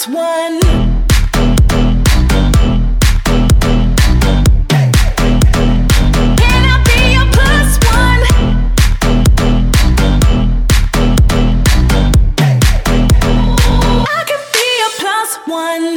plus one? Can I be your plus one? I can be your plus one.